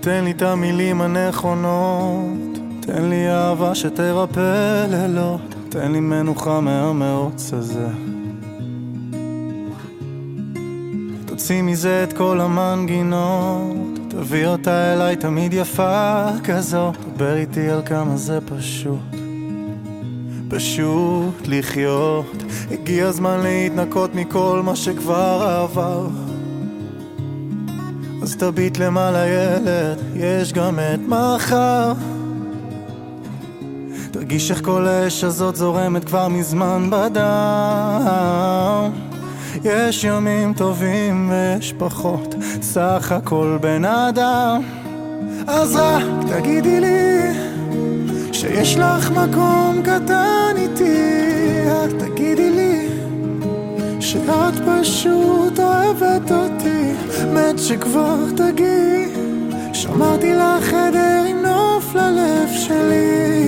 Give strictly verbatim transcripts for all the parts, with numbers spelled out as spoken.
תן לי את המילים הנכונות, תן לי אהבה שתרפא לילות, תן לי מנוחה מהמרוץ הזה. תוציא מזה את כל המנגינות, תביא אותה אליי תמיד יפה כזאת, דבר איתי על כמה זה פשוט, פשוט לחיות. הגיע הזמן להתנקות מכל מה שכבר עבר, אז תביט למעלה ילד, יש גם את מחר. תרגיש איך כל האש הזאת זורמת כבר מזמן בדם. יש ימים טובים ויש פחות, סך הכל בן אדם. אז רק תגידי לי שיש לך מקום קטן איתי, רק תגידי לי שאת פשוט אוהבת אותי, מת שכבר תגיעי, שמרתי לך חדר עם נוף ללב שלי.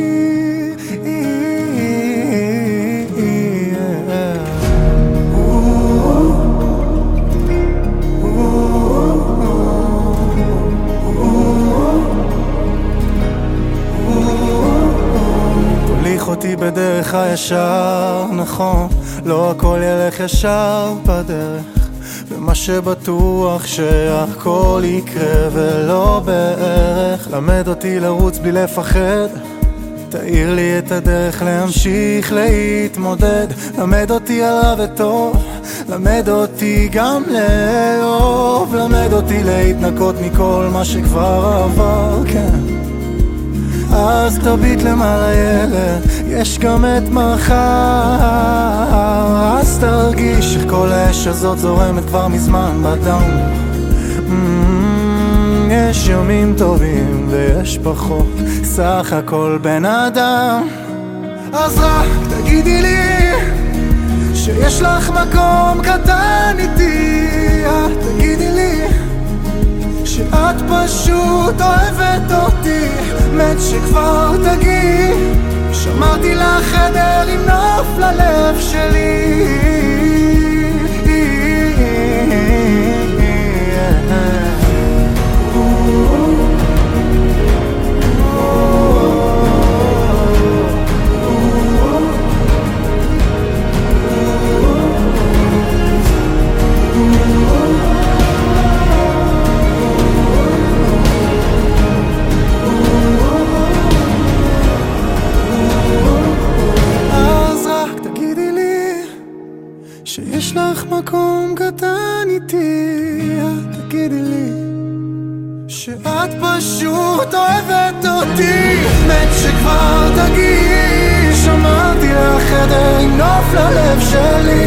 תוליך אותי בדרך הישר, נכון, לא הכל ילך ישר בדרך, ומה שבטוח שהכל יקרה ולא בערך. למד אותי לרוץ בלי לפחד, תאיר לי את הדרך להמשיך להתמודד. למד אותי על רע וטוב, למד אותי גם לאהוב, למד אותי להתנקות מכל מה שכבר עבר, כן. אז תביט למעלה ילד, יש גם את מחר. אז תרגיש איך כל האש הזאת זורמת כבר מזמן בדם. mm, יש ימים טובים ויש פחות, סך הכל בן אדם. אז רק תגידי לי שיש לך מקום קטן איתי, תגידי לי שאת פשוט אוהבת אותי, מת שכבר תגיעי, שמרתי לך חדר עם נוף ללב שלי. שיש לך מקום קטן איתי, תגידי לי שאת פשוט אוהבת אותי, מת שכבר תגיעי, שמרתי לך חדר עם נוף ללב שלי.